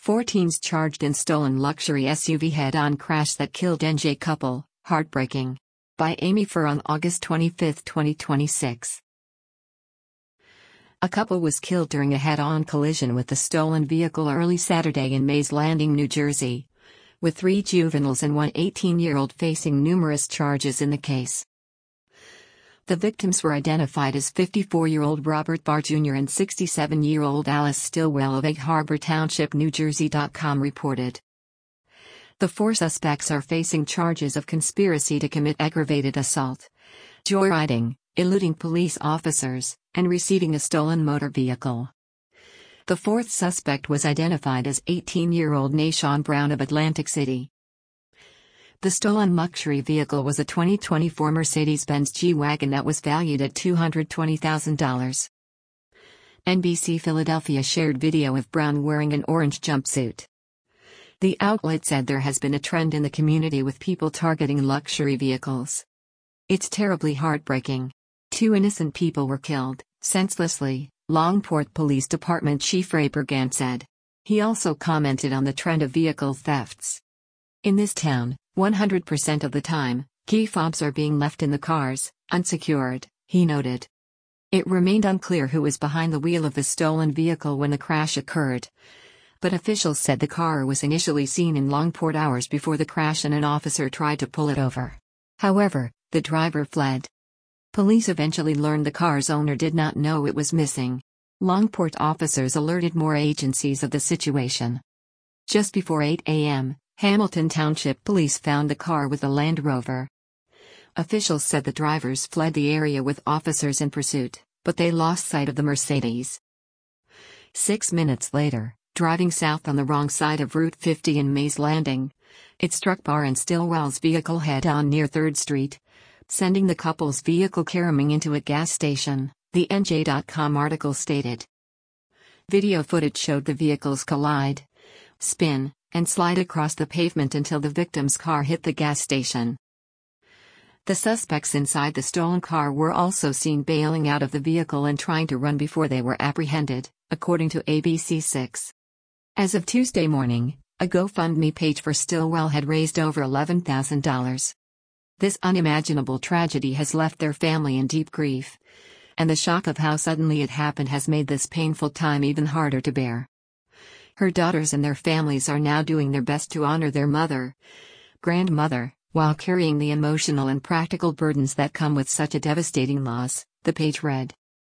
4 teens charged in stolen luxury SUV head-on crash that killed NJ couple, heartbreaking. By Amy Fur on August 25, 2026. A couple was killed during a head-on collision with a stolen vehicle early Saturday in Mays Landing, New Jersey, with 3 juveniles and one 18-year-old facing numerous charges in the case. The victims were identified as 54-year-old Robert Barr Jr. and 67-year-old Alice Stillwell of Egg Harbor Township, New Jersey.com reported. The 4 suspects are facing charges of conspiracy to commit aggravated assault, joyriding, eluding police officers, and receiving a stolen motor vehicle. The 4th suspect was identified as 18-year-old Nashawn Brown of Atlantic City. The stolen luxury vehicle was a 2024 Mercedes-Benz G-Wagon that was valued at $220,000. NBC Philadelphia shared video of Brown wearing an orange jumpsuit. The outlet said there has been a trend in the community with people targeting luxury vehicles. It's terribly heartbreaking. 2 innocent people were killed, senselessly, Longport Police Department Chief Ray Bergant said. He also commented on the trend of vehicle thefts. In this town, 100% of the time, key fobs are being left in the cars, unsecured, he noted. It remained unclear who was behind the wheel of the stolen vehicle when the crash occurred, but officials said the car was initially seen in Longport hours before the crash and an officer tried to pull it over. However, the driver fled. Police eventually learned the car's owner did not know it was missing. Longport officers alerted more agencies of the situation. Just before 8 a.m., Hamilton Township Police found the car with a Land Rover. Officials said the drivers fled the area with officers in pursuit, but they lost sight of the Mercedes. 6 minutes later, driving south on the wrong side of Route 50 in Mays Landing, it struck Barr and Stillwell's vehicle head-on near 3rd Street, sending the couple's vehicle caroming into a gas station, the NJ.com article stated. Video footage showed the vehicles collide, spin, and slide across the pavement until the victim's car hit the gas station. The suspects inside the stolen car were also seen bailing out of the vehicle and trying to run before they were apprehended, according to ABC6. As of Tuesday morning, a GoFundMe page for Stillwell had raised over $11,000. This unimaginable tragedy has left their family in deep grief, and the shock of how suddenly it happened has made this painful time even harder to bear. Her daughters and their families are now doing their best to honor their mother, grandmother, while carrying the emotional and practical burdens that come with such a devastating loss, the page read.